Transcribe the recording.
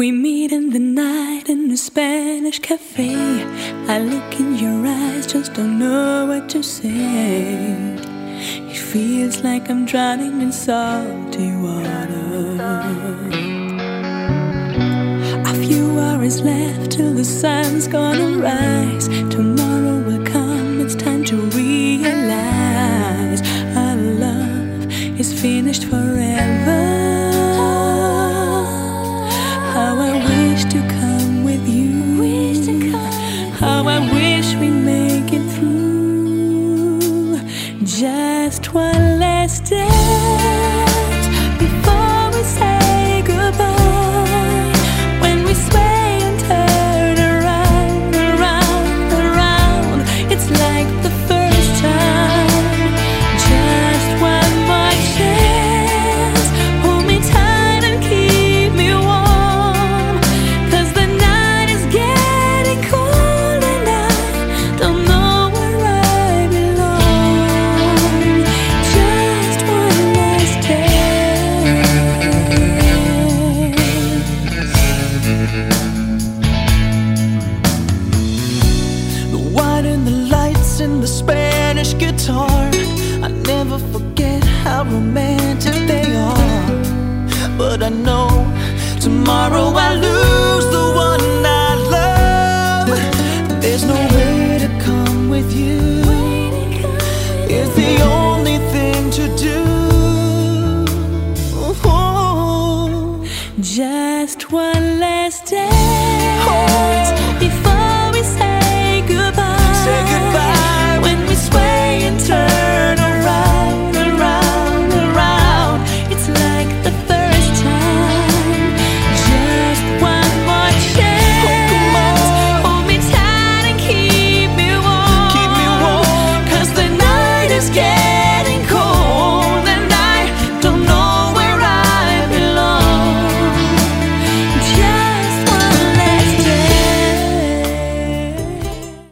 We meet in the night in a Spanish cafe. I look in your eyes, just don't know what to say. It feels like I'm drowning in salty water. A few hours left till the sun's gonna rise. Tomorrow will come, it's time to realize our love is finished forever. How I wish to come with you. How I wish we make it through. Just one last dance before we say goodbye. When we sway and turn around, around, around, it's like the first time. Just one more chance. Hold me tight and keep me warm, 'cause the night is getting cold and I don't know where I belong. Just one last dance. The wine and the lights and the Spanish guitar, I never forget how romantic they are. But I know tomorrow I lose the one I love. There's no way to come with you. It's the only thing to do. Just one last dance before we say goodbye.